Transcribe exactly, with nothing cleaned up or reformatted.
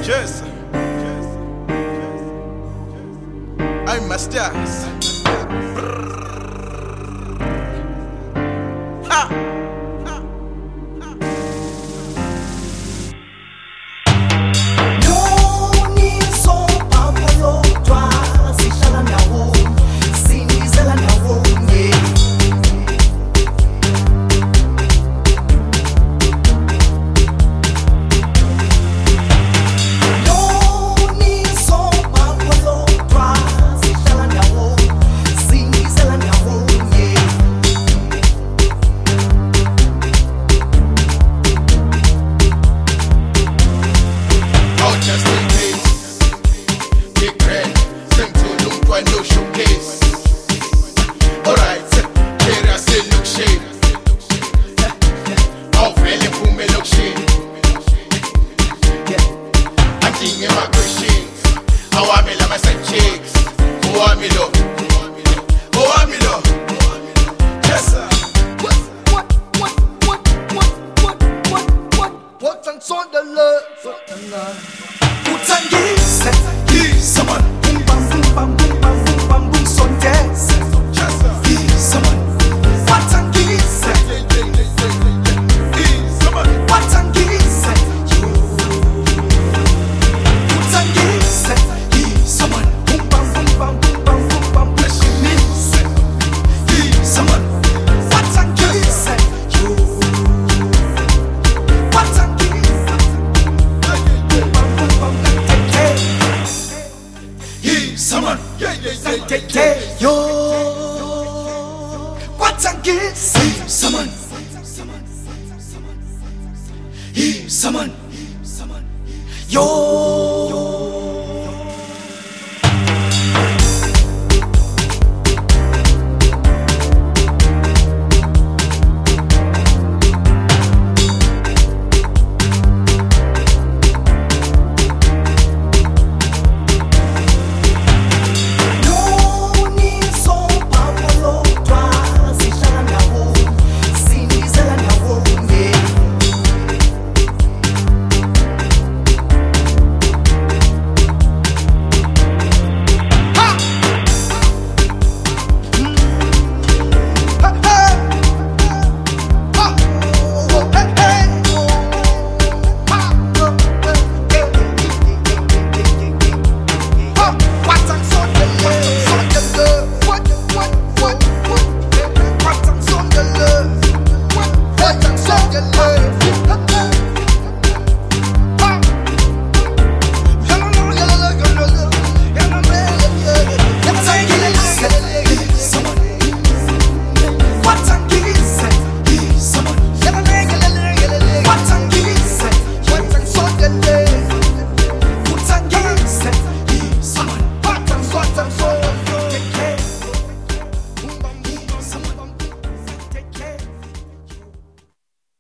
Yes. I'm Masters. Ha! Just in case, big red, same to look when no showcase. Alright, here I say look shade. Oh, really, for me look shade. I'm thinking about good shades. How I me love my side chicks. Who I me love? Who I me love? Yes, sir. What, what, what, what, what, what, what, what, what's on the love? Utangise, Someone, boom bam boom bam boom bam boom bam boom sondes. yes, sir. Someone, Watangise, Someone, Watangise, Utangise, someone, boom bam boom bam boom bam boom bam boom sondes. Someone, Watangise, Watangise, boom bam boom bam boom. someone, yeah, yeah, yeah, yeah, yeah. Yo, Watangise, Someone, someone, yo.